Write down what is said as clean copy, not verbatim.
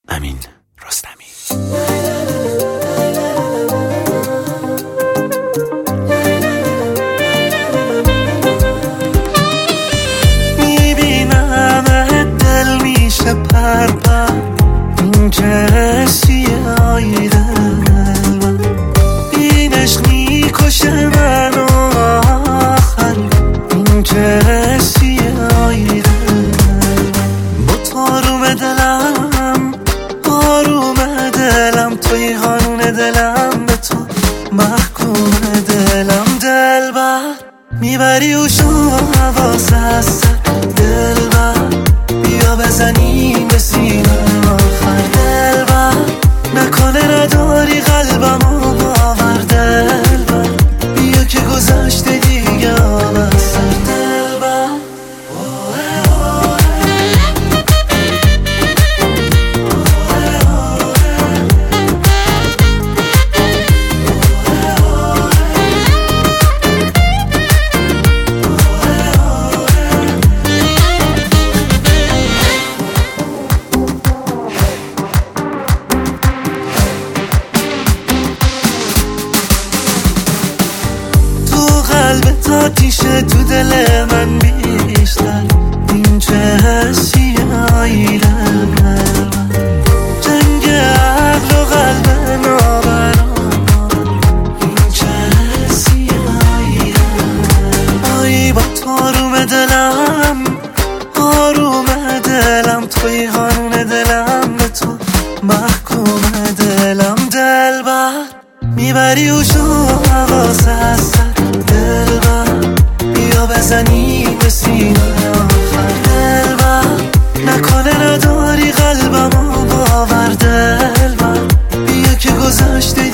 امین رستمی. میبینم دل میشه پرپر، این که سیاهی دل این عشق میکشه منو آخر، این که سیاهی دل با تاروم دلم، آروم دلم، توی قانون دلم، به تو محکوم دلم. دلبر میبری و شو حواس هست، دلبر بیا بزنیم به سینه آخر، دلبر نکنه نداری قلبمو باور، دلبر بیا که گذشته دیگه آب از سر، دلبر قلبت آتیشه، تو دل من بیشتر، این چه حسیه جنگ عقل و قلب نابرابر، این چه حسیه آی با تاروم دلم، آروم دلم، توی قانون دلم، به تو محکوم دلم. دلبر میبری و شو حواس هست، دلبر بیا بزنی به سینه آخر، دلبر نکنه نداری قلبمو باور، دلبر بیا که گذشته